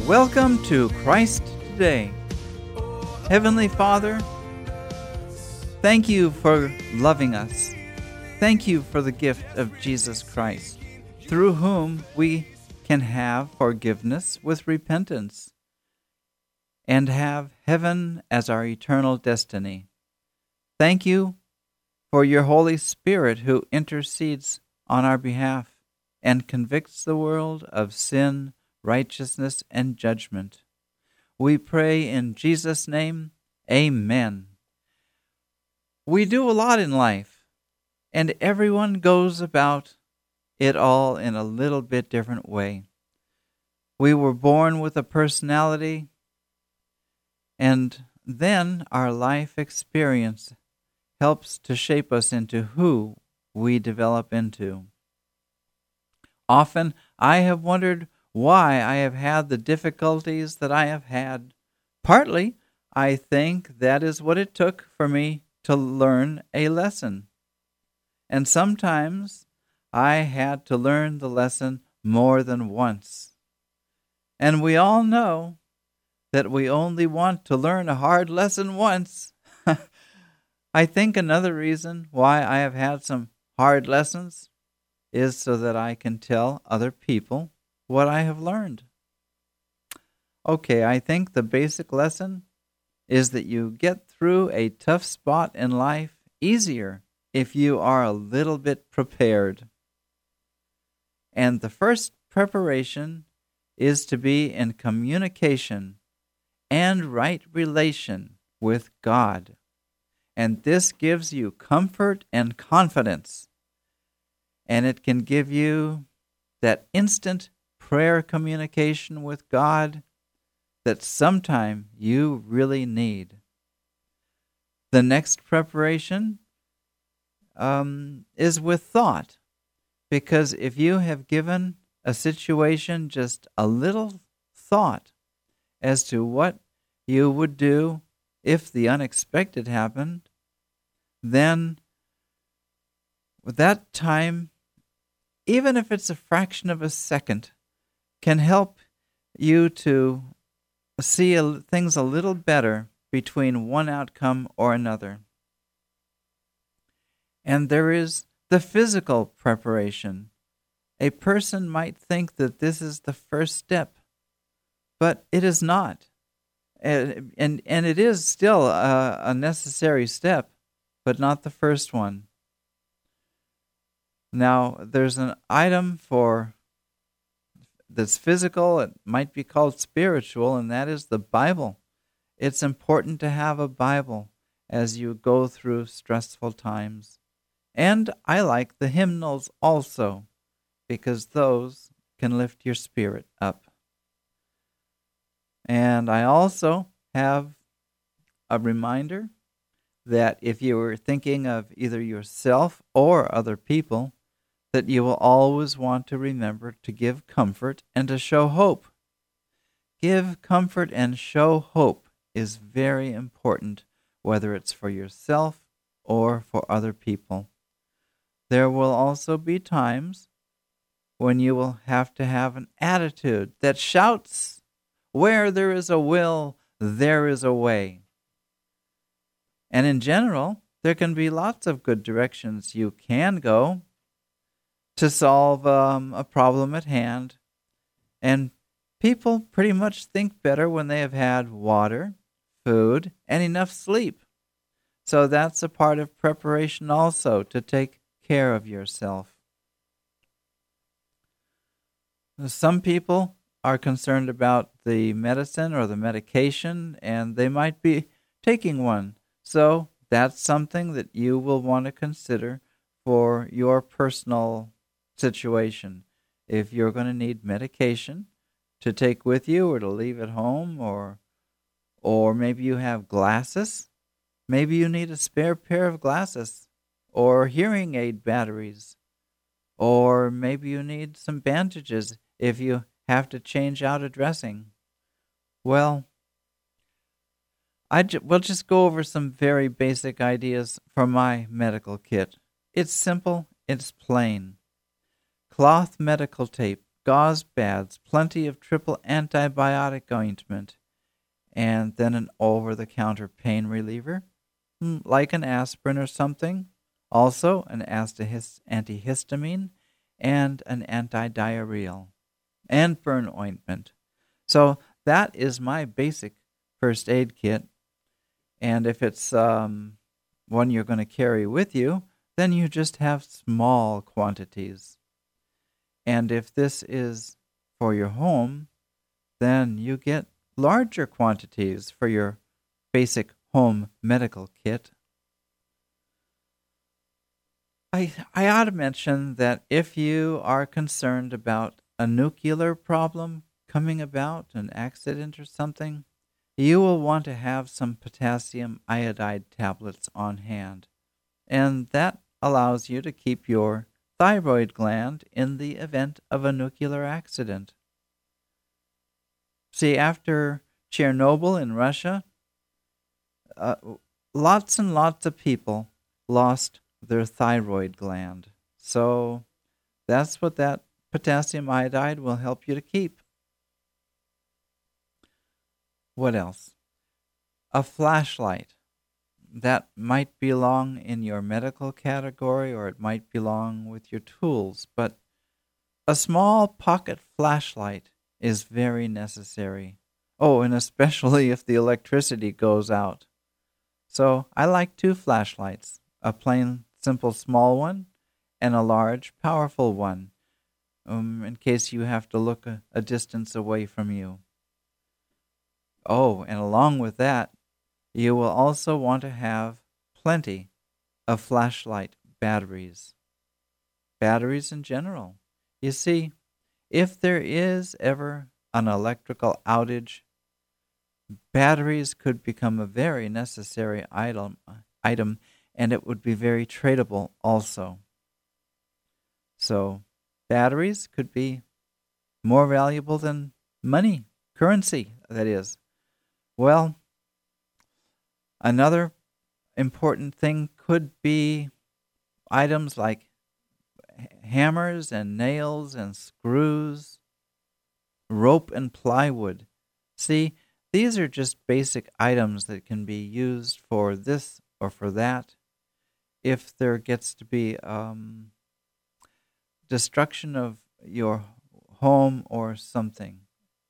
Welcome to Christ Today. Heavenly Father, thank you for loving us. Thank you for the gift of Jesus Christ, through whom we can have forgiveness with repentance and have heaven as our eternal destiny. Thank you for your Holy Spirit who intercedes on our behalf and convicts the world of sin, righteousness, and judgment. We pray in Jesus' name, amen. We do a lot in life, and everyone goes about it all in a little bit different way. We were born with a personality, and then our life experience helps to shape us into who we develop into. Often I have wondered why I have had the difficulties that I have had. Partly, I think that is what it took for me to learn a lesson. And sometimes I had to learn the lesson more than once. And we all know that we only want to learn a hard lesson once. I think another reason why I have had some hard lessons is so that I can tell other people what I have learned. Okay, I think the basic lesson is that you get through a tough spot in life easier if you are a little bit prepared. And the first preparation is to be in communication and right relation with God. And this gives you comfort and confidence. And it can give you that instant prayer communication with God that sometime you really need. The next preparation is with thought. Because if you have given a situation just a little thought as to what you would do if the unexpected happened, then with that time, even if it's a fraction of a second, can help you to see things a little better between one outcome or another. And there is the physical preparation. A person might think that this is the first step, but it is not. And it is still a necessary step, but not the first one. Now, there's an item that's physical, it might be called spiritual, and that is the Bible. It's important to have a Bible as you go through stressful times. And I like the hymnals also, because those can lift your spirit up. And I also have a reminder that if you were thinking of either yourself or other people, that you will always want to remember to give comfort and to show hope. Give comfort and show hope is very important, whether it's for yourself or for other people. There will also be times when you will have to have an attitude that shouts, "Where there is a will, there is a way." And in general, there can be lots of good directions you can go to solve a problem at hand. And people pretty much think better when they have had water, food, and enough sleep. So that's a part of preparation also, to take care of yourself. Some people are concerned about the medicine or the medication, and they might be taking one. So that's something that you will want to consider for your personal situation. If you're going to need medication to take with you or to leave at home, or maybe you have glasses, maybe you need a spare pair of glasses or hearing aid batteries, or maybe you need some bandages if you have to change out a dressing. Well, we'll just go over some very basic ideas for my medical kit. It's simple, it's plain. Cloth medical tape gauze pads, plenty of triple antibiotic ointment, and then an over-the-counter pain reliever, like an aspirin or something, also an antihistamine, and an antidiarrheal, and burn ointment. So that is my basic first aid kit. And if it's one you're going to carry with you, then you just have small quantities. And if this is for your home, then you get larger quantities for your basic home medical kit. I ought to mention that if you are concerned about a nuclear problem coming about, an accident or something, you will want to have some potassium iodide tablets on hand. And that allows you to keep your thyroid gland in the event of a nuclear accident. See, after Chernobyl in Russia, lots and lots of people lost their thyroid gland. So that's what that potassium iodide will help you to keep. What else? A flashlight. That might belong in your medical category, or it might belong with your tools, but a small pocket flashlight is very necessary. Oh, and especially if the electricity goes out. So I like 2 flashlights, a plain, simple, small one and a large, powerful one, in case you have to look a distance away from you. Oh, and along with that, you will also want to have plenty of flashlight batteries. Batteries in general. You see, if there is ever an electrical outage, batteries could become a very necessary item, and it would be very tradable also. So, batteries could be more valuable than money, currency, that is. Well, another important thing could be items like hammers and nails and screws, rope and plywood. See, these are just basic items that can be used for this or for that. If there gets to be destruction of your home or something,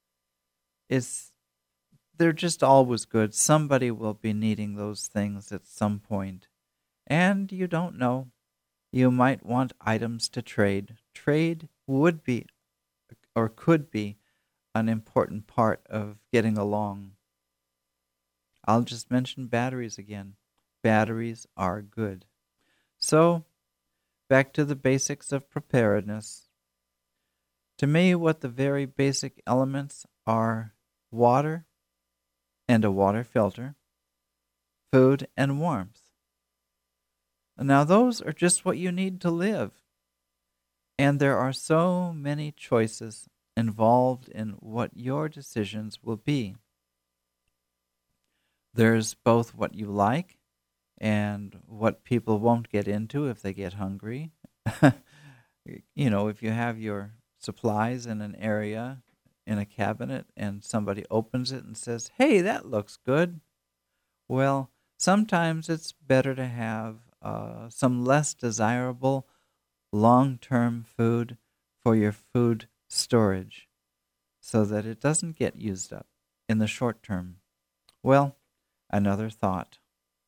they're just always good. Somebody will be needing those things at some point. And you don't know. You might want items to trade. Trade would be or could be an important part of getting along. I'll just mention batteries again. Batteries are good. So, back to the basics of preparedness. To me, what the very basic elements are: water and a water filter, food and warmth. Now those are just what you need to live. And there are so many choices involved in what your decisions will be. There's both what you like and what people won't get into if they get hungry. If you have your supplies in an area, in a cabinet, and somebody opens it and says, "Hey, that looks good." Well, sometimes it's better to have some less desirable long-term food for your food storage so that it doesn't get used up in the short term. Well, another thought.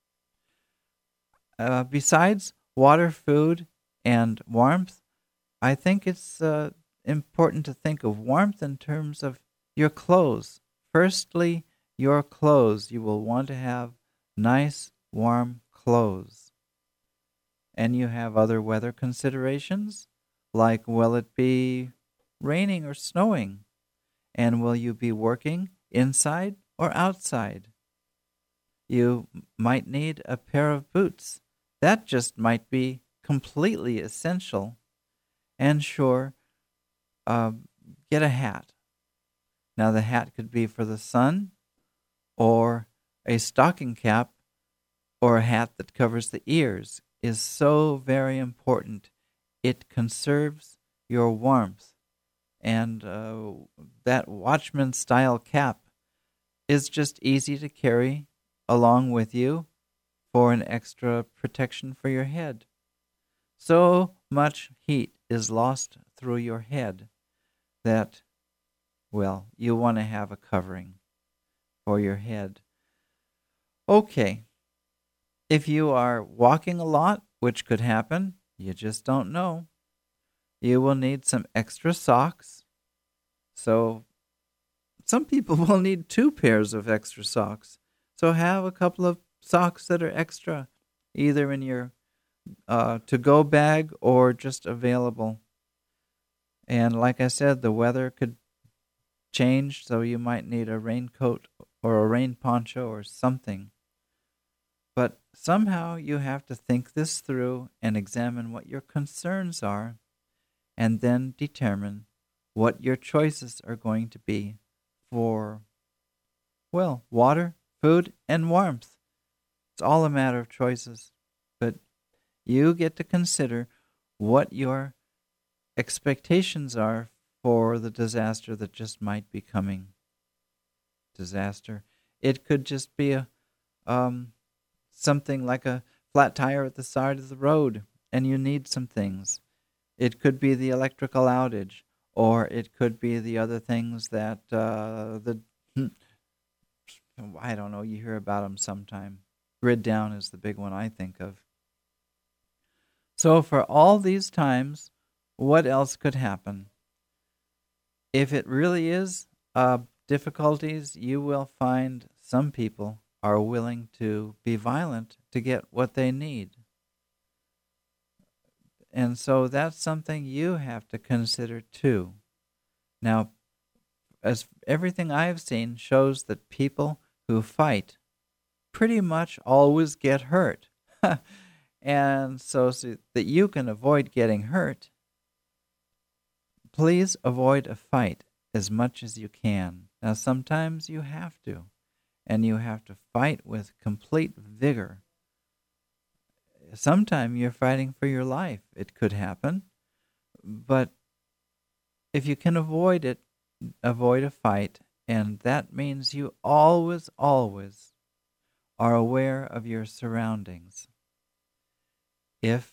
Besides water, food, and warmth, I think it's important to think of warmth in terms of your clothes. Firstly, your clothes. You will want to have nice, warm clothes. And you have other weather considerations, like will it be raining or snowing? And will you be working inside or outside? You might need a pair of boots. That just might be completely essential. And sure, get a hat. Now the hat could be for the sun, or a stocking cap, or a hat that covers the ears is so very important. It conserves your warmth. And that watchman style cap is just easy to carry along with you for an extra protection for your head. So much heat is lost through your head that, well, you want to have a covering for your head. Okay, if you are walking a lot, which could happen, you just don't know, you will need some extra socks. So some people will need 2 pairs of extra socks. So have a couple of socks that are extra, either in your to-go bag or just available. And like I said, the weather could change, so you might need a raincoat or a rain poncho or something. But somehow you have to think this through and examine what your concerns are, and then determine what your choices are going to be for, well, water, food, and warmth. It's all a matter of choices. But you get to consider what your expectations are for the disaster that just might be coming. Disaster. It could just be a something like a flat tire at the side of the road, and you need some things. It could be the electrical outage, or it could be the other things that I don't know. You hear about them sometime. Grid down is the big one I think of. So for all these times, what else could happen? If it really is difficulties, you will find some people are willing to be violent to get what they need. And so that's something you have to consider too. Now, as everything I've seen shows that people who fight pretty much always get hurt. And so that you can avoid getting hurt, please avoid a fight as much as you can. Now, sometimes you have to, and you have to fight with complete vigor. Sometimes you're fighting for your life. It could happen. But if you can avoid it, avoid a fight, and that means you always are aware of your surroundings. If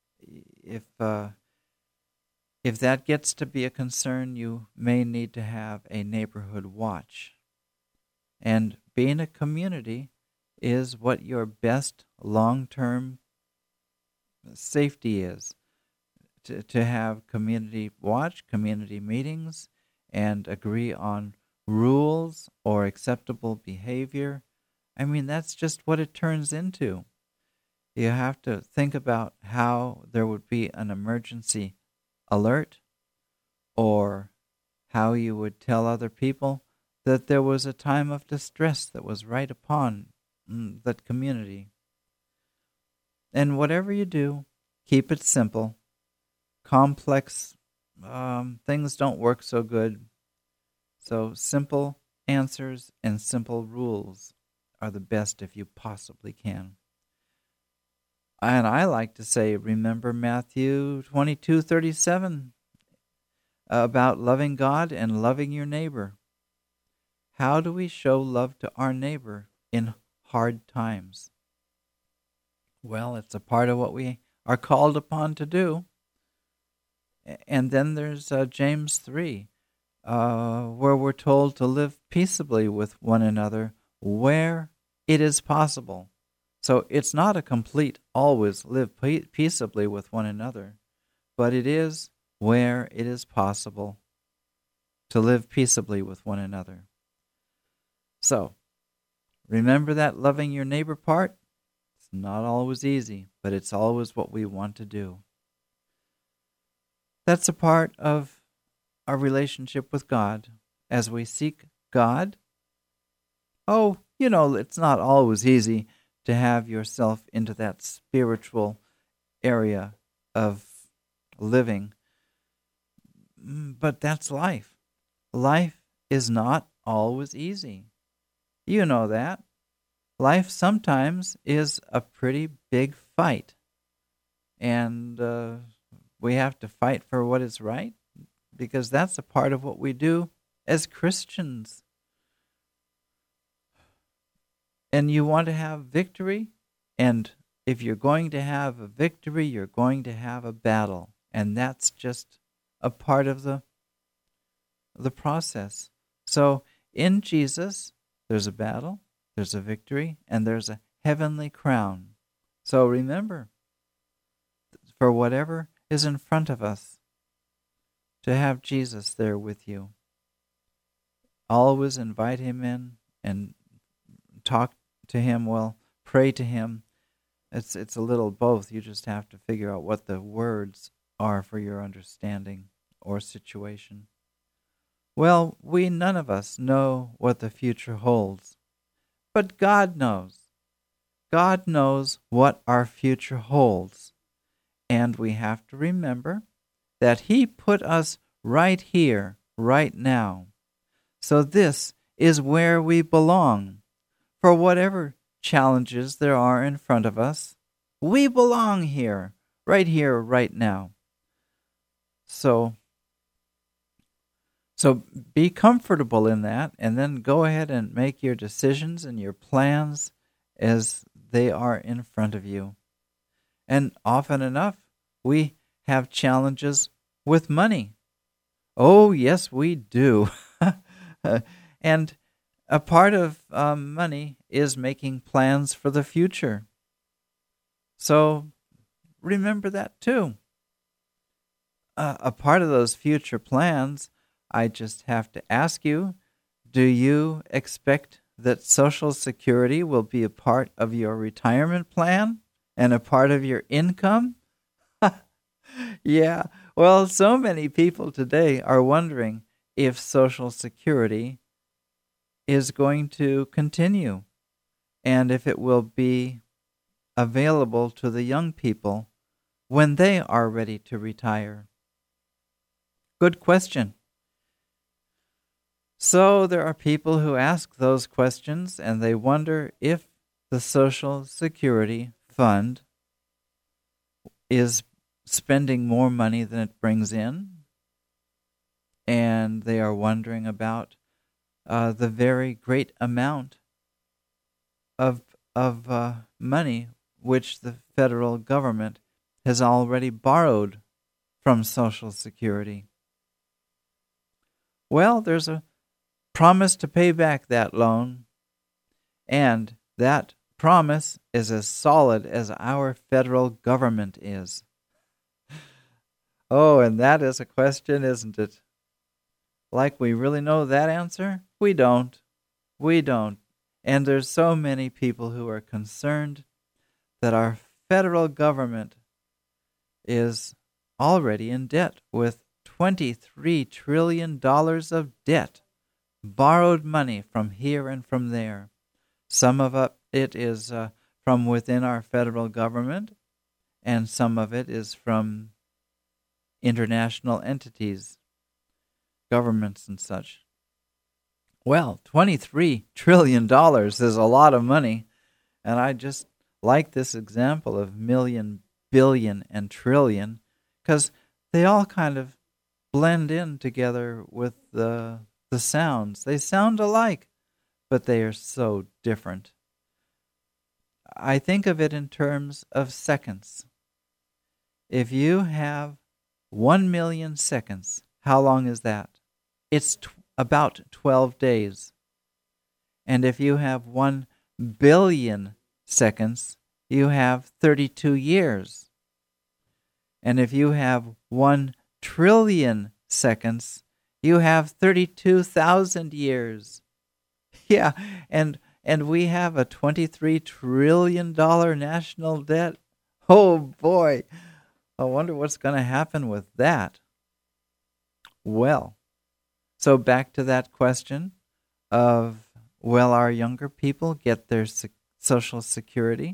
that gets to be a concern, you may need to have a neighborhood watch. And being a community is what your best long-term safety is. To have community watch, community meetings, and agree on rules or acceptable behavior. I mean, that's just what it turns into. You have to think about how there would be an emergency alert, or how you would tell other people that there was a time of distress that was right upon that community. And whatever you do, keep it simple. Complex things don't work so good. So simple answers and simple rules are the best if you possibly can. And I like to say, remember Matthew 22:37 about loving God and loving your neighbor. How do we show love to our neighbor in hard times? Well, it's a part of what we are called upon to do. And then there's James 3, where we're told to live peaceably with one another where it is possible. So it's not a complete always live peaceably with one another, but it is where it is possible to live peaceably with one another. So remember that loving your neighbor part? It's not always easy, but it's always what we want to do. That's a part of our relationship with God. As we seek God, it's not always easy to have yourself into that spiritual area of living. But that's life. Life is not always easy. You know that. Life sometimes is a pretty big fight. And we have to fight for what is right, because that's a part of what we do as Christians. And you want to have victory, and if you're going to have a victory, you're going to have a battle, and that's just a part of the process. So in Jesus, there's a battle, there's a victory, and there's a heavenly crown. So remember, for whatever is in front of us, to have Jesus there with you. Always invite him in and talk to him, pray to him. It's a little both. You just have to figure out what the words are for your understanding or situation. Well, we none of us know what the future holds, but God knows. God knows what our future holds, and we have to remember that he put us right here, right now. So this is where we belong. For whatever challenges there are in front of us, we belong here, right now. So be comfortable in that, and then go ahead and make your decisions and your plans as they are in front of you. And often enough, we have challenges with money. Oh, yes, we do. And a part of money is making plans for the future. So remember that too. A part of those future plans, I just have to ask you, do you expect that Social Security will be a part of your retirement plan and a part of your income? Yeah, well, so many people today are wondering if Social Security is going to continue and if it will be available to the young people when they are ready to retire. Good question. So there are people who ask those questions and they wonder if the Social Security Fund is spending more money than it brings in, and they are wondering about the very great amount of money which the federal government has already borrowed from Social Security. Well, there's a promise to pay back that loan, and that promise is as solid as our federal government is. Oh, and that is a question, isn't it? Like we really know that answer? We don't. We don't. And there's so many people who are concerned that our federal government is already in debt with $23 trillion of debt, borrowed money from here and from there. Some of it is from within our federal government, and some of it is from international entities, governments and such. Well, $23 trillion is a lot of money, and I just like this example of million, billion, and trillion, because they all kind of blend in together with the sounds. They sound alike, but they are so different. I think of it in terms of seconds. If you have 1 million seconds, how long is that? It's about 12 days. And if you have 1 billion seconds, you have 32 years. And if you have 1 trillion seconds, you have 32,000 years. Yeah, and we have a $23 trillion national debt. Oh boy, I wonder what's going to happen with that. Well, so back to that question of, will our younger people get their Social Security?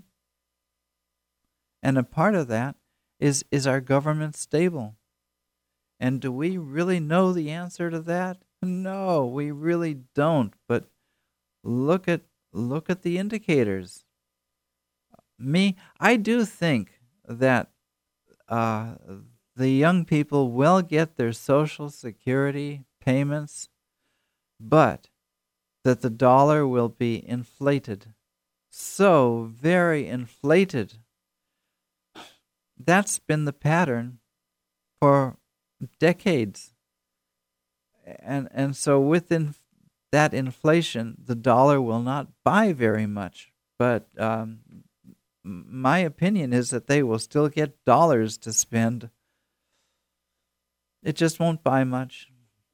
And a part of that is our government stable? And do we really know the answer to that? No, we really don't. But look at the indicators. I do think that the young people will get their Social Security payments, but that the dollar will be inflated. So very inflated. That's been the pattern for decades. And so within that inflation, the dollar will not buy very much. But my opinion is that they will still get dollars to spend. It just won't buy much.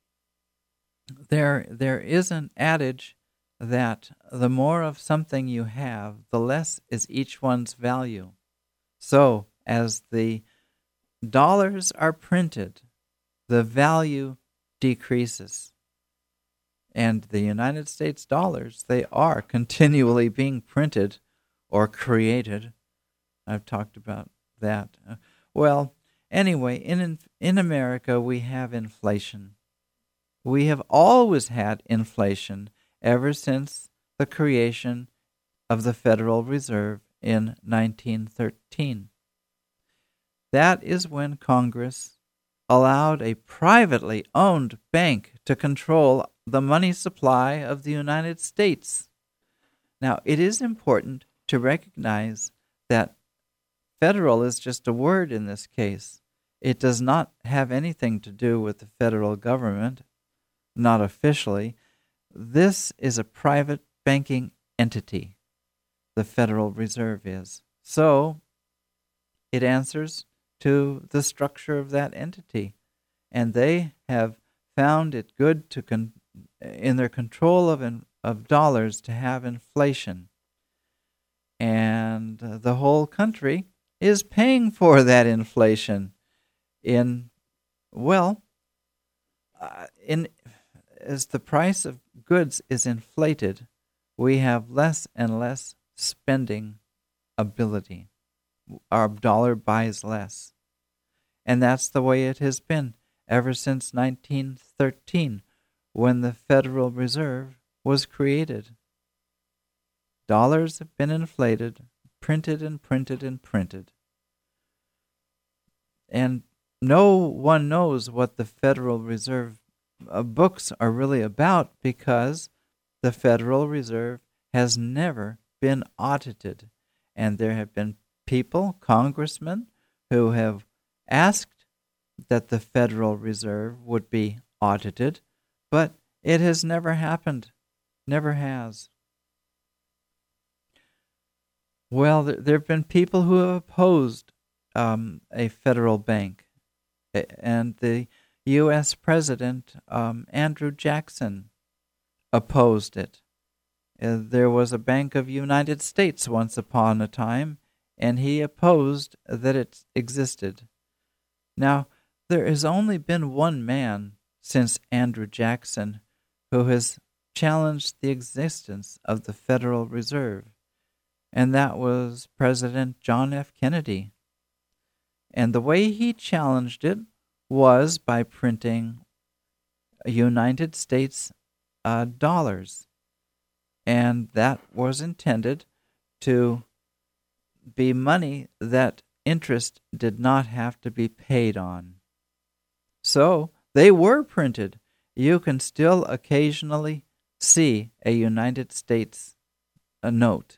There is an adage that the more of something you have, the less is each one's value. So, as the dollars are printed, the value decreases. And the United States dollars, they are continually being printed or created. I've talked about that. Well, anyway, in America, we have inflation. We have always had inflation ever since the creation of the Federal Reserve in 1913. That is when Congress allowed a privately owned bank to control the money supply of the United States. Now, it is important to recognize that federal is just a word in this case. It does not have anything to do with the federal government, not officially. This is a private banking entity, the Federal Reserve is. So, it answers to the structure of that entity. And they have found it good to in their control of dollars to have inflation. And the whole country is paying for that inflation as the price of goods is inflated, we have less and less spending ability. Our dollar buys less. And that's the way it has been ever since 1913, when the Federal Reserve was created. Dollars have been inflated, printed and printed and printed. And no one knows what the Federal Reserve books are really about, because the Federal Reserve has never been audited. And there have been people, congressmen, who have asked that the Federal Reserve would be audited, but it has never happened. Never has. Well, there have been people who have opposed a federal bank. And the U.S. President, Andrew Jackson, opposed it. There was a Bank of United States once upon a time, and he opposed that it existed. Now, there has only been one man since Andrew Jackson who has challenged the existence of the Federal Reserve, and that was President John F. Kennedy. And the way he challenged it was by printing United States dollars. And that was intended to be money that interest did not have to be paid on. So they were printed. You can still occasionally see a United States note.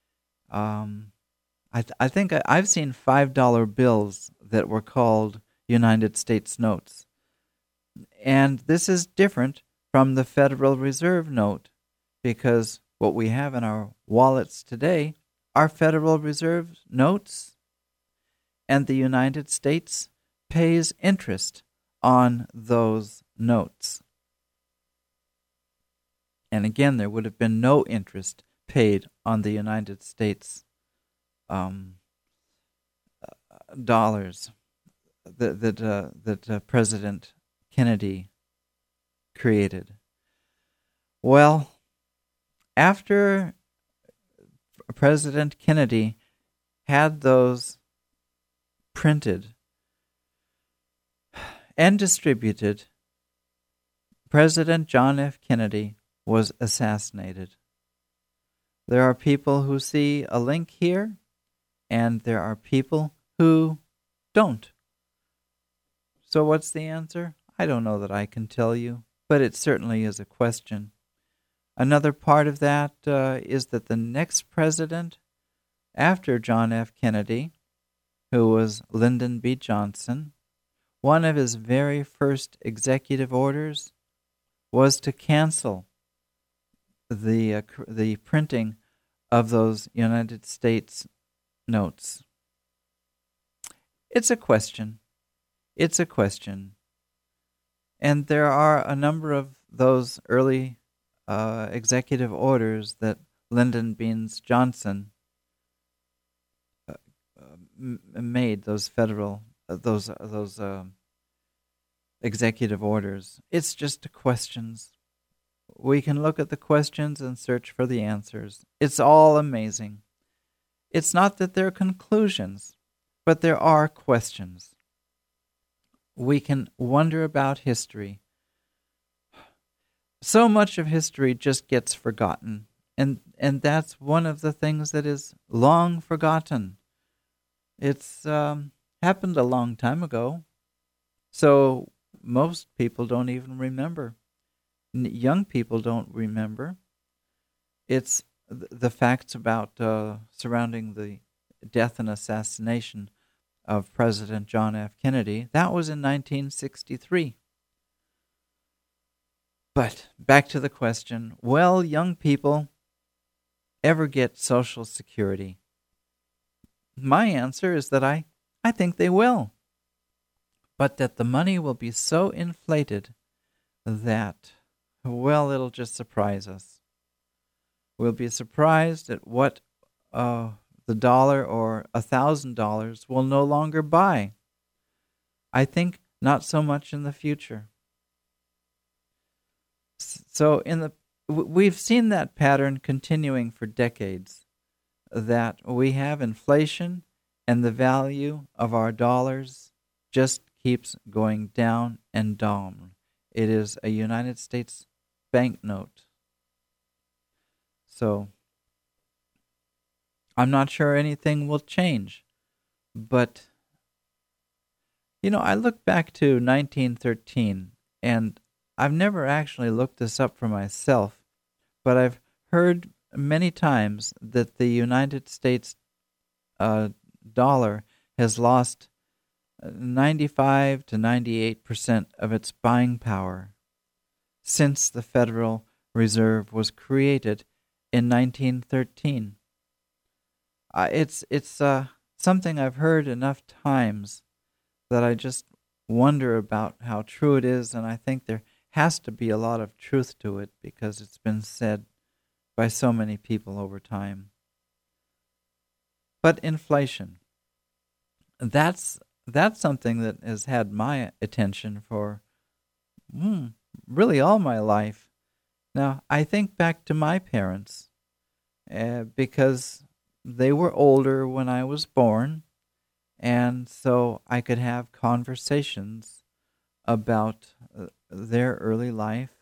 I think I've seen $5 bills that were called United States notes. And this is different from the Federal Reserve note, because what we have in our wallets today are Federal Reserve notes, and the United States pays interest on those notes. And again, there would have been no interest paid on the United States dollars that President Kennedy created. Well, after President Kennedy had those printed and distributed, President John F. Kennedy was assassinated. There are people who see a link here, and there are people who don't. So what's the answer? I don't know that I can tell you, but it certainly is a question. Another part of that is that the next president after John F. Kennedy, who was Lyndon B. Johnson, one of his very first executive orders was to cancel the printing of those United States notes. It's a question. It's a question. And there are a number of those early executive orders that Lyndon B. Johnson made, those federal, those executive orders. It's just questions. We can look at the questions and search for the answers. It's all amazing. It's not that there are conclusions, but there are questions. We can wonder about history. So much of history just gets forgotten, and that's one of the things that is long forgotten. It's happened a long time ago, so most people don't even remember. Young people don't remember. It's the facts about surrounding the death and assassination of President John F. Kennedy. That was in 1963. But back to the question, will young people ever get Social Security? My answer is that I think they will. But that the money will be so inflated that, well, it'll just surprise us. We'll be surprised at what the dollar or $1,000 will no longer buy. I think not so much in the future. So we've seen that pattern continuing for decades, that we have inflation and the value of our dollars just keeps going down and down. It is a United States banknote. So I'm not sure anything will change, but I look back to 1913, and I've never actually looked this up for myself, but I've heard many times that the United States dollar has lost 95 to 98% of its buying power since the Federal Reserve was created in 1913. It's something I've heard enough times that I just wonder about how true it is, and I think there has to be a lot of truth to it because it's been said by so many people over time. But inflation, that's something that has had my attention for really all my life. Now, I think back to my parents because they were older when I was born, and so I could have conversations about their early life.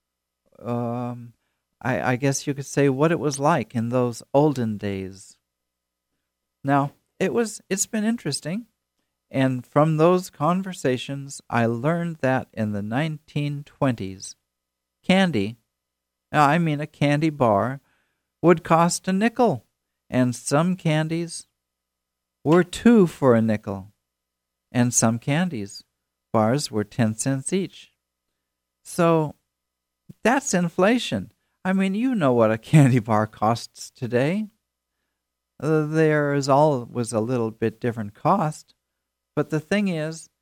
I guess you could say what it was like in those olden days. Now, it's been interesting, and from those conversations, I learned that in the 1920s, candy, I mean a candy bar, would cost a nickel, and some candies were 2 for a nickel, and some candies bars were 10 cents each. So that's inflation. I mean, you know what a candy bar costs today. There is always a little bit different cost, but the thing is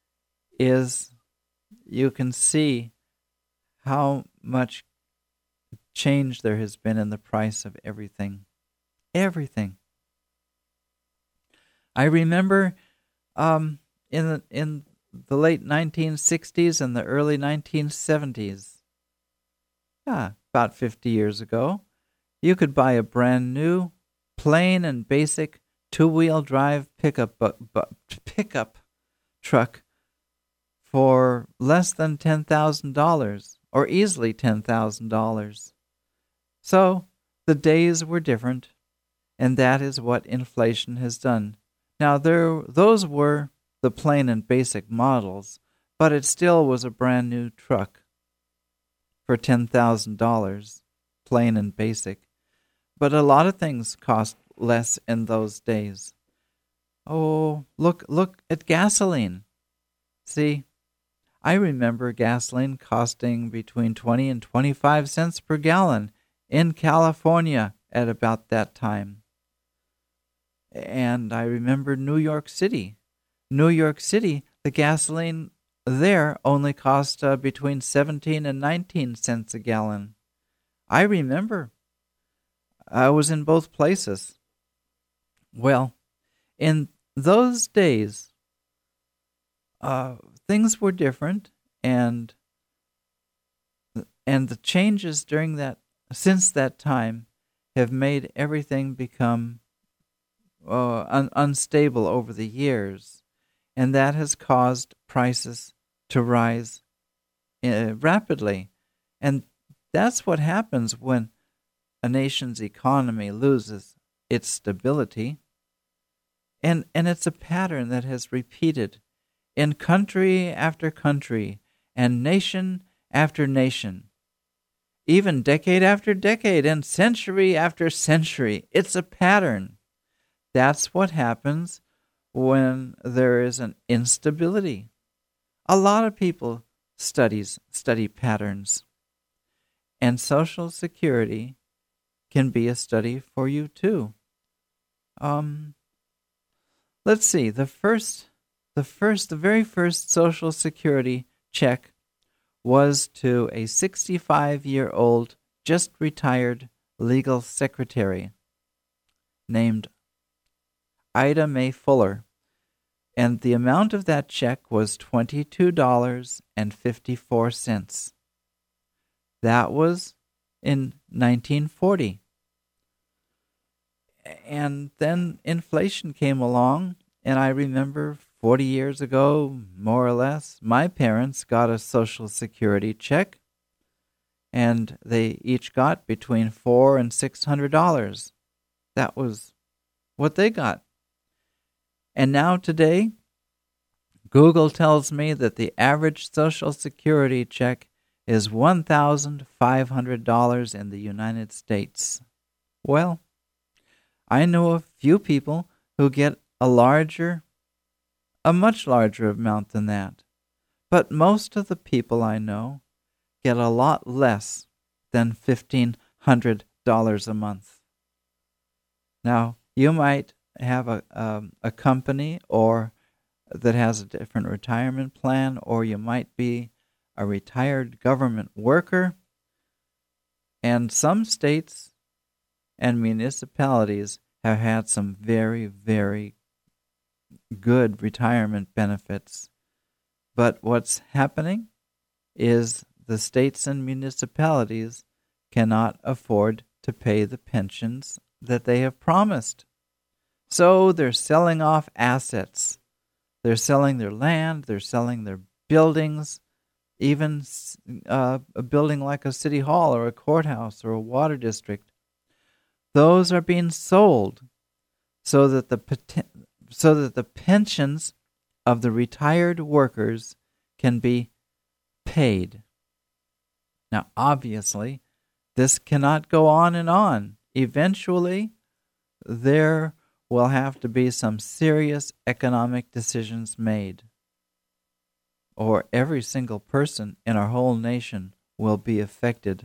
you can see how much change there has been in the price of everything. Everything. I remember in the late 1960s and the early 1970s, about 50 years ago, you could buy a brand new, plain and basic two-wheel drive pickup truck for less than $10,000 or easily $10,000. So the days were different, and that is what inflation has done. Now, those were the plain and basic models, but it still was a brand new truck for $10,000, plain and basic. But a lot of things cost less in those days. Oh, look at gasoline. See, I remember gasoline costing between 20 and 25 cents per gallon in California at about that time. And I remember New York City. New York City, the gasoline there only cost between 17 and 19 cents a gallon. I remember. I was in both places. Well, in those days, things were different, and the changes since that time have made everything become unstable over the years, and that has caused prices to rise rapidly. And that's what happens when a nation's economy loses its stability. And it's a pattern that has repeated in country after country and nation after nation, even decade after decade and century after century. It's a pattern. That's what happens when there is an instability. A lot of people study patterns, and Social Security can be a study for you too. Let's see. The very first Social Security check was to a 65-year-old, just retired legal secretary named Ida Mae Fuller, and the amount of that check was $22.54. That was in 1940. And then inflation came along, and I remember 40 years ago, more or less, my parents got a Social Security check, and they each got between $400 and $600. That was what they got. And now today, Google tells me that the average Social Security check is $1,500 in the United States. Well, I know a few people who get a much larger amount than that. But most of the people I know get a lot less than $1,500 a month. Now, you might have a company or that has a different retirement plan, or you might be a retired government worker. And some states and municipalities have had some very, very good retirement benefits. But what's happening is the states and municipalities cannot afford to pay the pensions that they have promised. So they're selling off assets. They're selling their land, they're selling their buildings, even a building like a city hall or a courthouse or a water district. Those are being sold so that the pensions of the retired workers can be paid. Now, obviously, this cannot go on and on. Eventually, there will have to be some serious economic decisions made, or every single person in our whole nation will be affected.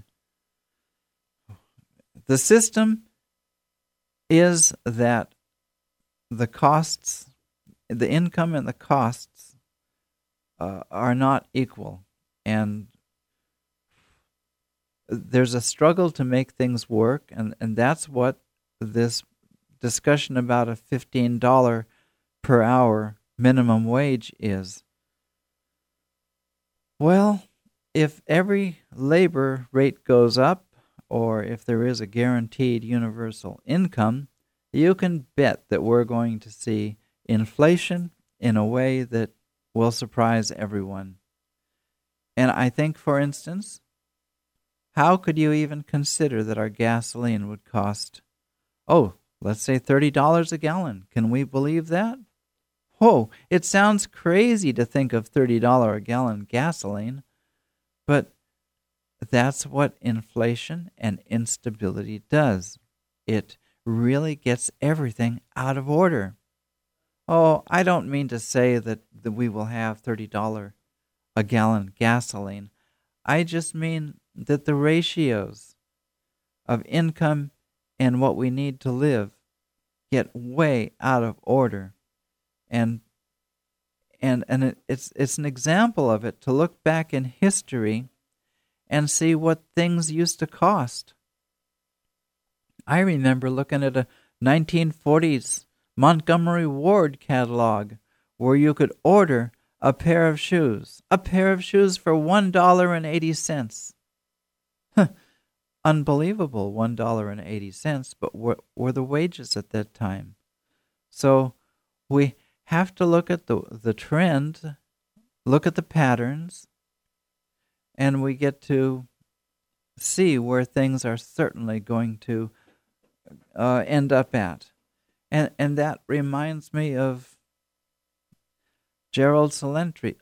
The system is that the costs, the income and the costs are not equal, and there's a struggle to make things work, and that's what this discussion about a $15 per hour minimum wage is. Well, if every labor rate goes up, or if there is a guaranteed universal income, you can bet that we're going to see inflation in a way that will surprise everyone. And I think, for instance, how could you even consider that our gasoline would cost, let's say $30 a gallon? Can we believe that? Whoa, it sounds crazy to think of $30 a gallon gasoline, but that's what inflation and instability does. It really gets everything out of order. Oh, I don't mean to say that we will have $30 a gallon gasoline. I just mean that the ratios of income and what we need to live get way out of order. And it's an example of it to look back in history and see what things used to cost. I remember looking at a 1940s Montgomery Ward catalog where you could order a pair of shoes for $1.80. Unbelievable, $1.80, but were the wages at that time. So we have to look at the trend, look at the patterns, and we get to see where things are certainly going to end up at. And that reminds me of Gerald Celente,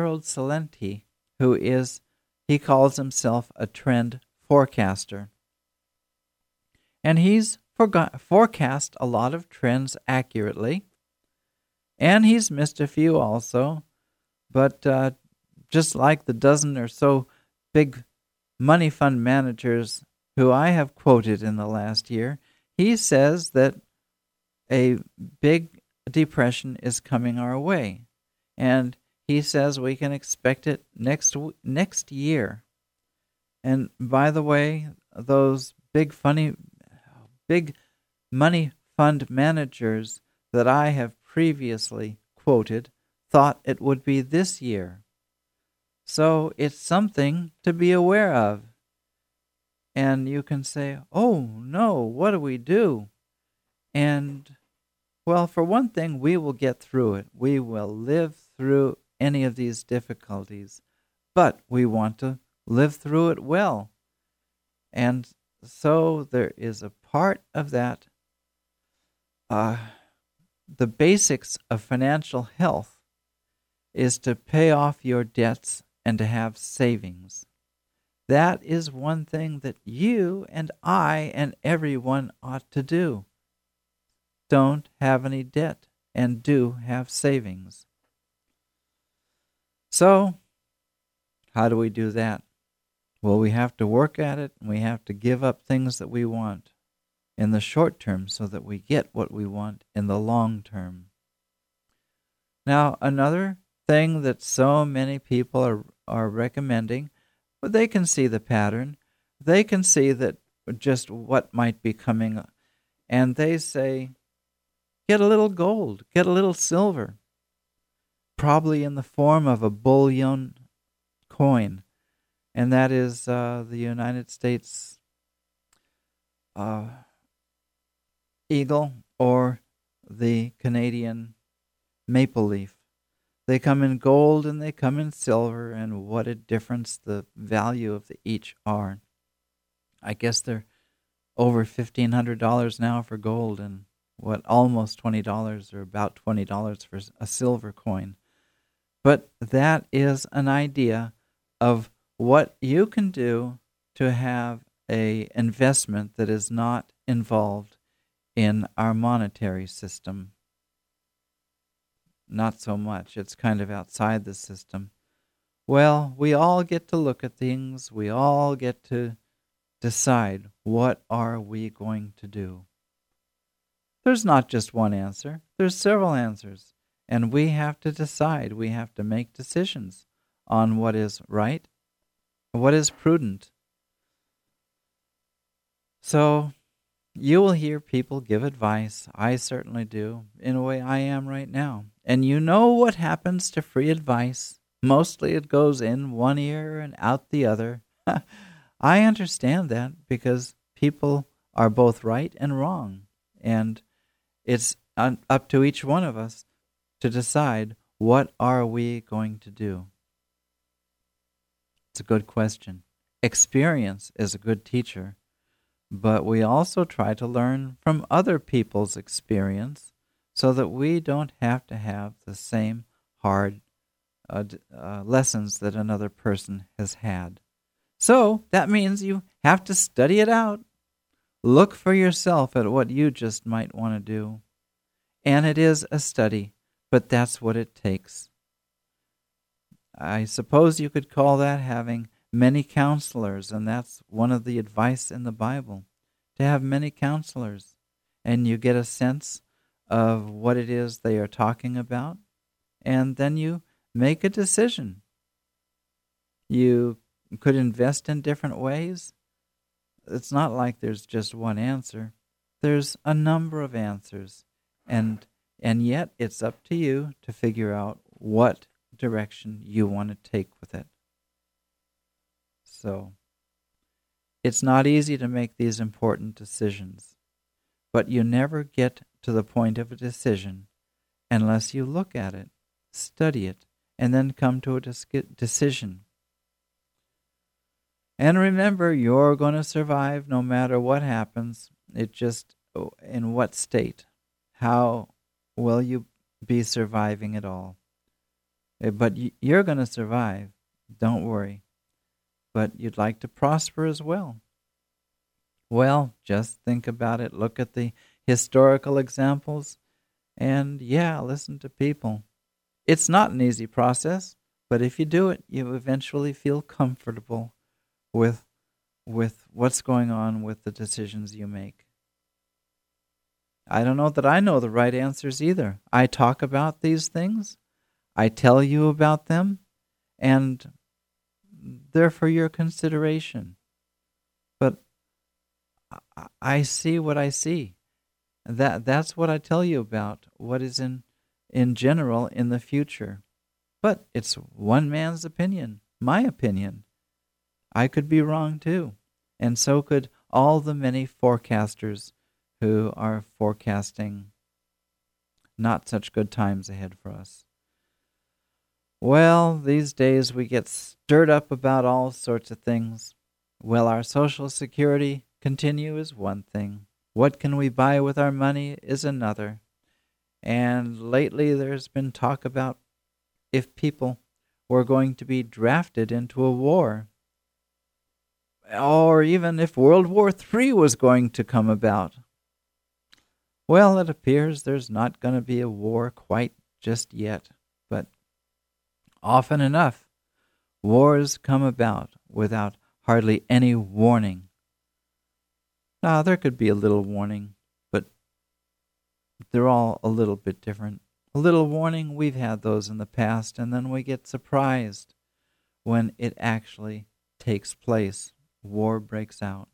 he calls himself a trend forecaster. And he's forecast a lot of trends accurately, and he's missed a few also, but just like the dozen or so big money fund managers who I have quoted in the last year, he says that a big depression is coming our way. And he says we can expect it next year. And by the way, those big money fund managers that I have previously quoted thought it would be this year. So it's something to be aware of. And you can say, oh no, what do we do? And well, for one thing, we will get through it. We will live through any of these difficulties, but we want to live through it well. And so there is a part of that. The basics of financial health is to pay off your debts and to have savings. That is one thing that you and I and everyone ought to do. Don't have any debt and do have savings. So, how do we do that? Well, we have to work at it, and we have to give up things that we want in the short term so that we get what we want in the long term. Now, another thing that so many people are recommending, well, they can see the pattern. They can see that just what might be coming, and they say, get a little gold, get a little silver, probably in the form of a bullion coin, and that is the United States eagle or the Canadian maple leaf. They come in gold and they come in silver, and what a difference the value of each are. I guess they're over $1,500 now for gold, and almost $20 or about $20 for a silver coin. But that is an idea of what you can do to have a investment that is not involved in our monetary system. Not so much. It's kind of outside the system. Well, we all get to look at things. We all get to decide, what are we going to do? There's not just one answer. There's several answers. And we have to decide. We have to make decisions on what is right, what is prudent. So you will hear people give advice. I certainly do, in a way I am right now. And you know what happens to free advice. Mostly it goes in one ear and out the other. I understand that because people are both right and wrong. And it's up to each one of us to decide, what are we going to do? It's a good question. Experience is a good teacher, but we also try to learn from other people's experience so that we don't have to have the same hard lessons that another person has had. So that means you have to study it out. Look for yourself at what you just might want to do. And it is a study, but that's what it takes. I suppose you could call that having many counselors, and that's one of the advice in the Bible, to have many counselors. And you get a sense of what it is they are talking about, and then you make a decision. You could invest in different ways. It's not like there's just one answer. There's a number of answers, and yet it's up to you to figure out what direction you want to take with it. So, it's not easy to make these important decisions, but you never get to the point of a decision unless you look at it, study it, and then come to a decision. And remember, you're going to survive no matter what happens. It just, in what state? How will you be surviving it all? But you're going to survive. Don't worry. But you'd like to prosper as well. Well, just think about it. Look at the historical examples. And listen to people. It's not an easy process, but if you do it, you eventually feel comfortable with what's going on with the decisions you make. I don't know that I know the right answers either. I talk about these things. I tell you about them, and they're for your consideration. But I see what I see. That's what I tell you about, what is in general in the future. But it's one man's opinion, my opinion. I could be wrong too, and so could all the many forecasters who are forecasting not such good times ahead for us. Well, these days we get stirred up about all sorts of things. Will our Social Security continue is one thing. What can we buy with our money is another. And lately there's been talk about if people were going to be drafted into a war, or even if World War III was going to come about. Well, it appears there's not going to be a war quite just yet, but often enough, wars come about without hardly any warning. Now, there could be a little warning, but they're all a little bit different. A little warning, we've had those in the past, and then we get surprised when it actually takes place. War breaks out.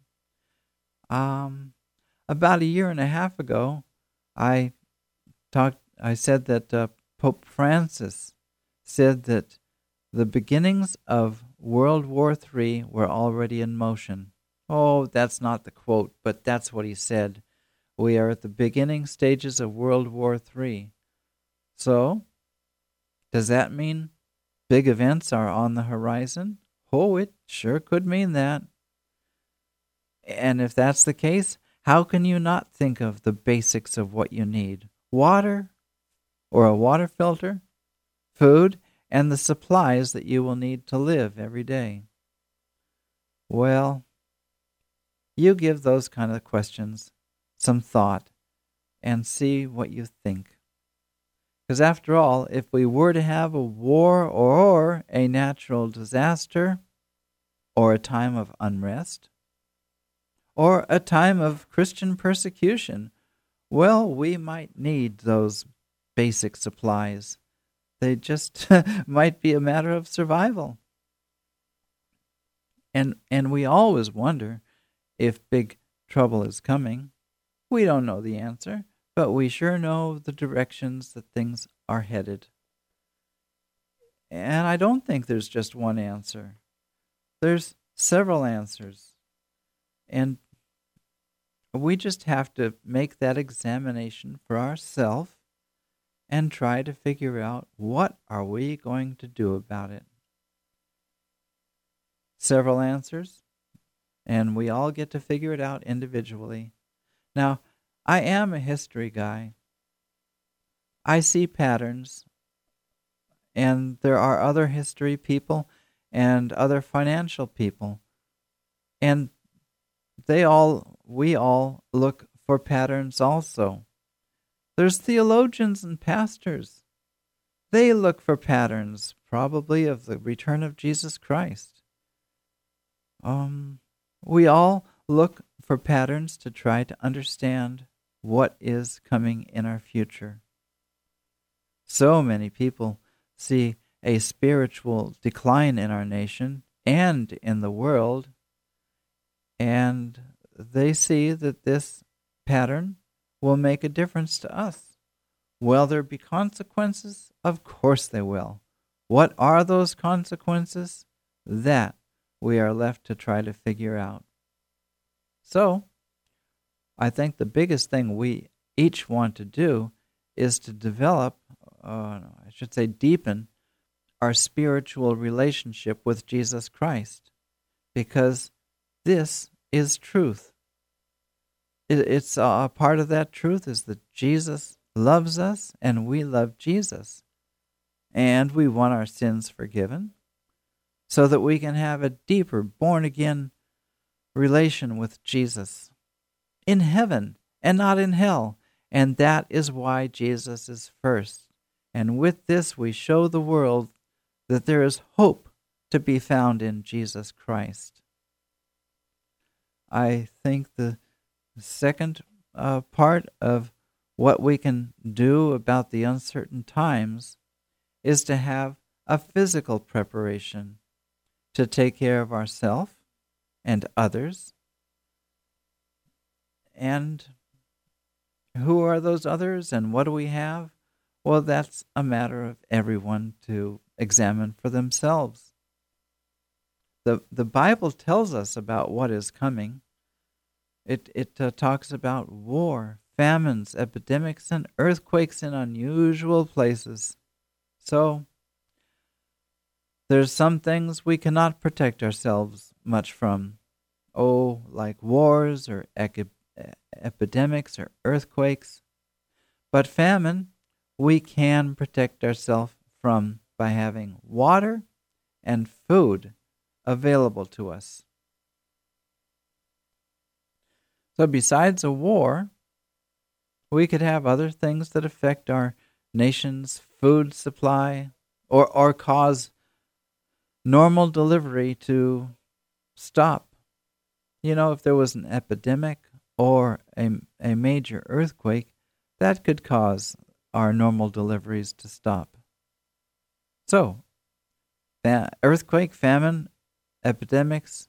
About a year and a half ago, I said that Pope Francis said that the beginnings of World War III were already in motion. Oh, that's not the quote, but that's what he said. We are at the beginning stages of World War III. So, does that mean big events are on the horizon? Oh, it sure could mean that. And if that's the case, how can you not think of the basics of what you need? Water, or a water filter, food, and the supplies that you will need to live every day. Well, you give those kind of questions some thought and see what you think. Because after all, if we were to have a war or a natural disaster, or a time of unrest, or a time of Christian persecution, well, we might need those basic supplies. They just might be a matter of survival. And we always wonder if big trouble is coming. We don't know the answer, but we sure know the directions that things are headed. And I don't think there's just one answer. There's several answers. And we just have to make that examination for ourselves and try to figure out what are we going to do about it. Several answers, and we all get to figure it out individually. Now, I am a history guy, I see patterns, and there are other history people and other financial people, and we all look for patterns also. There's theologians and pastors. They look for patterns, probably of the return of Jesus Christ. We all look for patterns to try to understand what is coming in our future. So many people see a spiritual decline in our nation and in the world, and they see that this pattern will make a difference to us. Will there be consequences? Of course they will. What are those consequences? That we are left to try to figure out. So, I think the biggest thing we each want to do is to develop, deepen our spiritual relationship with Jesus Christ, because this is truth. It's a part of that truth is that Jesus loves us and we love Jesus, and we want our sins forgiven so that we can have a deeper, born-again relation with Jesus in heaven and not in hell. And that is why Jesus is first. And with this, we show the world that there is hope to be found in Jesus Christ. I think the second part of what we can do about the uncertain times is to have a physical preparation to take care of ourselves and others. And who are those others and what do we have? Well, that's a matter of everyone to examine for themselves. The Bible tells us about what is coming. It talks about war, famines, epidemics, and earthquakes in unusual places. So, there's some things we cannot protect ourselves much from. Like wars or epidemics or earthquakes. But famine, we can protect ourselves from by having water and food available to us. So besides a war, we could have other things that affect our nation's food supply or cause normal delivery to stop. If there was an epidemic or a major earthquake, that could cause our normal deliveries to stop. So, earthquake, famine, epidemics,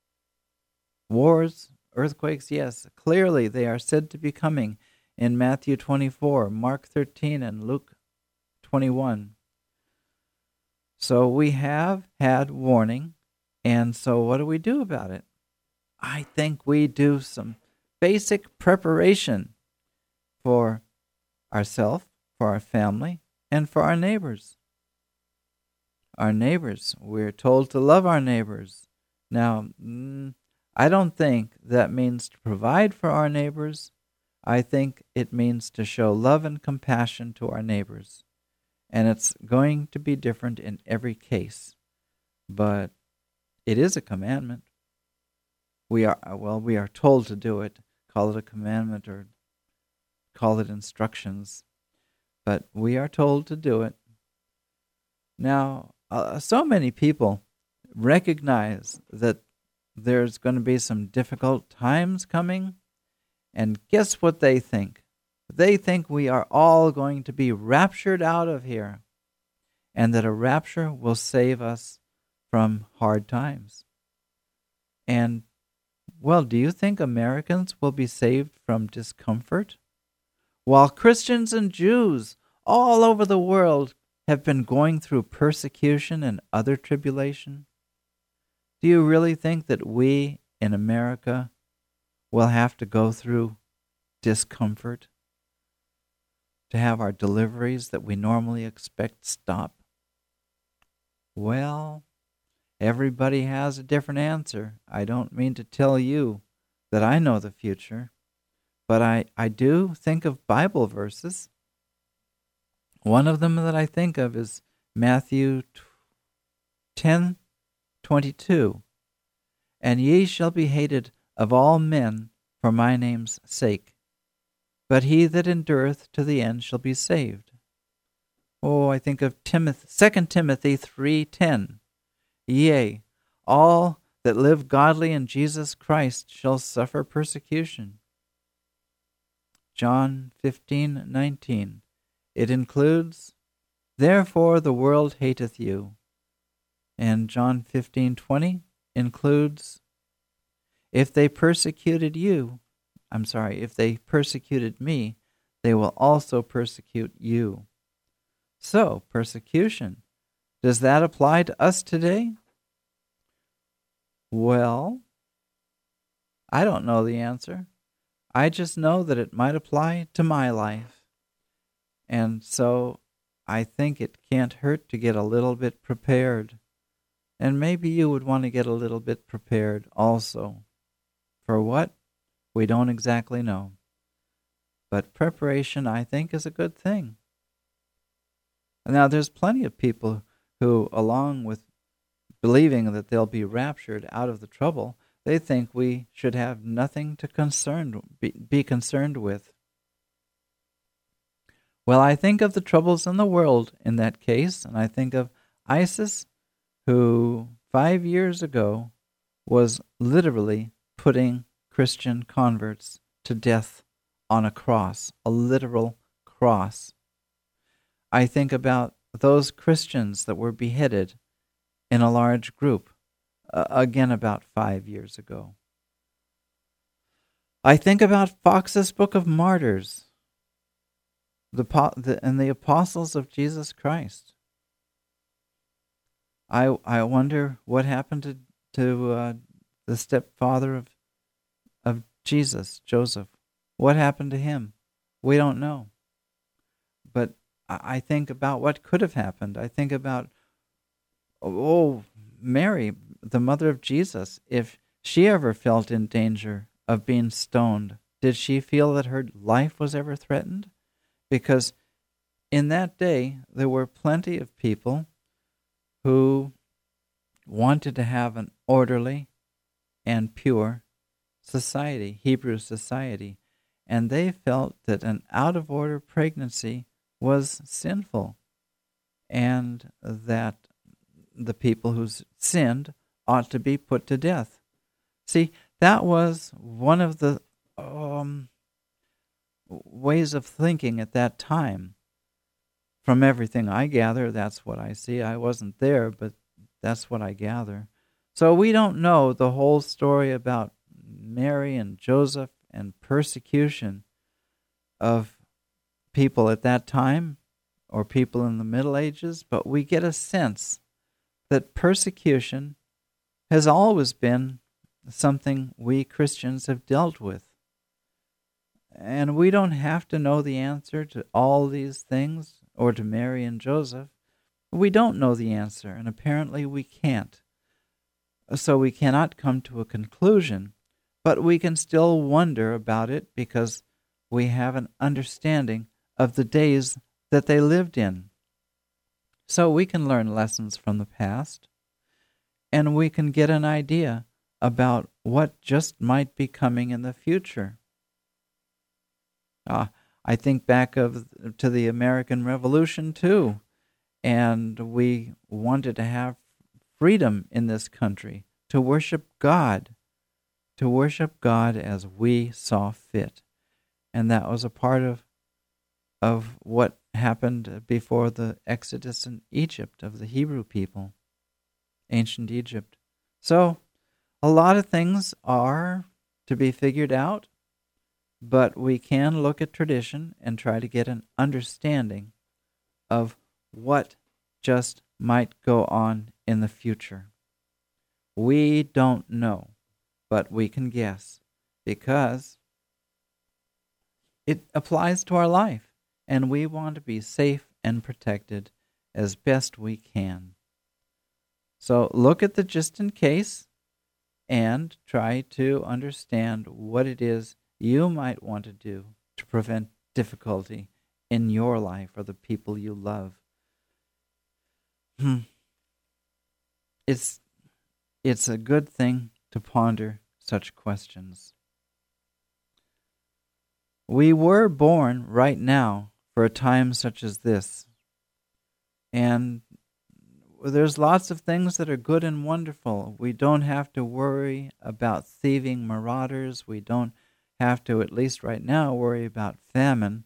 wars, earthquakes, yes, clearly they are said to be coming in Matthew 24, Mark 13, and Luke 21. So we have had warning, and so what do we do about it? I think we do some basic preparation for ourselves, for our family, and for our neighbors. Our neighbors, we're told to love our neighbors. Now, I don't think that means to provide for our neighbors. I think it means to show love and compassion to our neighbors. And it's going to be different in every case. But it is a commandment. We are told to do it. Call it a commandment or call it instructions. But we are told to do it. Now, so many people recognize that there's going to be some difficult times coming. And guess what they think? They think we are all going to be raptured out of here, and that a rapture will save us from hard times. And, do you think Americans will be saved from discomfort? While Christians and Jews all over the world have been going through persecution and other tribulation, do you really think that we in America will have to go through discomfort to have our deliveries that we normally expect stop? Well, everybody has a different answer. I don't mean to tell you that I know the future, but I do think of Bible verses. One of them that I think of is Matthew 10:22. And ye shall be hated of all men for my name's sake, but he that endureth to the end shall be saved. Oh, I think of 2 Timothy 3:10. Yea, all that live godly in Jesus Christ shall suffer persecution. John 15:19. It includes, therefore the world hateth you. And John 15:20 includes, if they persecuted me, they will also persecute you. So, persecution, does that apply to us today? Well, I don't know the answer. I just know that it might apply to my life. And so I think it can't hurt to get a little bit prepared. And maybe you would want to get a little bit prepared also. For what? We don't exactly know. But preparation, I think, is a good thing. Now, there's plenty of people who, along with believing that they'll be raptured out of the trouble, they think we should have nothing to be concerned with. Well, I think of the troubles in the world in that case, and I think of ISIS, who 5 years ago was literally putting Christian converts to death on a cross, a literal cross. I think about those Christians that were beheaded in a large group, again about 5 years ago. I think about Fox's Book of Martyrs, and the apostles of Jesus Christ. I wonder what happened to the stepfather of Jesus, Joseph. What happened to him? We don't know. But I think about what could have happened. I think about, Mary, the mother of Jesus, if she ever felt in danger of being stoned, did she feel that her life was ever threatened? Because in that day, there were plenty of people who wanted to have an orderly and pure society, Hebrew society, and they felt that an out-of-order pregnancy was sinful, and that the people who sinned ought to be put to death. See, that was one of the ways of thinking at that time. From everything I gather, that's what I see. I wasn't there, but that's what I gather. So we don't know the whole story about Mary and Joseph and persecution of people at that time or people in the Middle Ages, but we get a sense that persecution has always been something we Christians have dealt with. And we don't have to know the answer to all these things or to Mary and Joseph. We don't know the answer, and apparently we can't. So we cannot come to a conclusion, but we can still wonder about it because we have an understanding of the days that they lived in. So we can learn lessons from the past, and we can get an idea about what just might be coming in the future. I think back to the American Revolution too, and we wanted to have freedom in this country to worship God as we saw fit, and that was a part of what happened before the Exodus in Egypt of the Hebrew people, ancient Egypt. So a lot of things are to be figured out, but we can look at tradition and try to get an understanding of what just might go on in the future. We don't know, but we can guess because it applies to our life, and we want to be safe and protected as best we can. So look at the just in case and try to understand what it is you might want to do to prevent difficulty in your life or the people you love? It's a good thing to ponder such questions. We were born right now for a time such as this. And there's lots of things that are good and wonderful. We don't have to worry about thieving marauders. We don't have to, at least right now, worry about famine.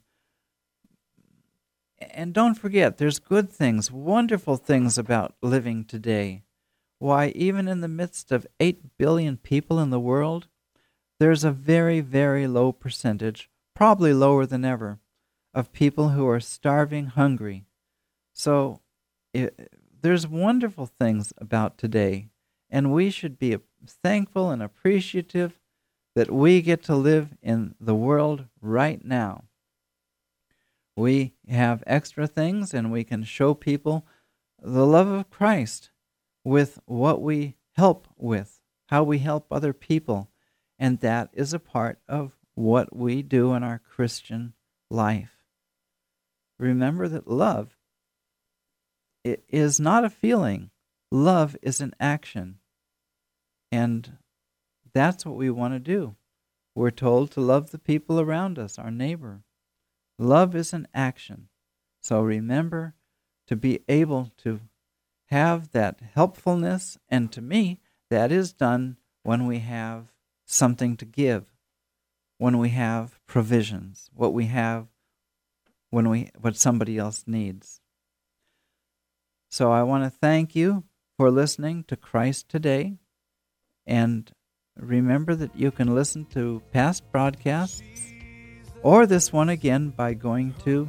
And don't forget, there's good things, wonderful things about living today. Why, even in the midst of 8 billion people in the world, there's a very, very low percentage, probably lower than ever, of people who are starving hungry. So there's wonderful things about today, and we should be thankful and appreciative that we get to live in the world right now. We have extra things, and we can show people the love of Christ with what we help with, how we help other people, and that is a part of what we do in our Christian life. Remember that love, it is not a feeling. Love is an action. And that's what we want to do. We're told to love the people around us, our neighbor. Love is an action. So remember to be able to have that helpfulness, and to me, that is done when we have something to give, when we have provisions, what we have, what somebody else needs. So I want to thank you for listening to Christ Today, and remember that you can listen to past broadcasts or this one again by going to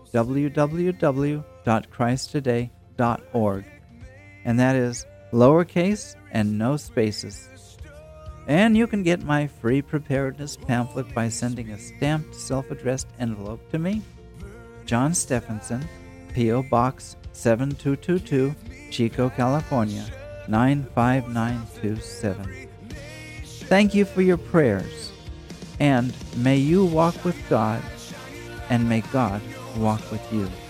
www.christtoday.org, and that is lowercase and no spaces. And you can get my free preparedness pamphlet by sending a stamped self-addressed envelope to me, John Stephenson, P.O. Box 7222, Chico, California, 95927. Thank you for your prayers, and may you walk with God, and may God walk with you.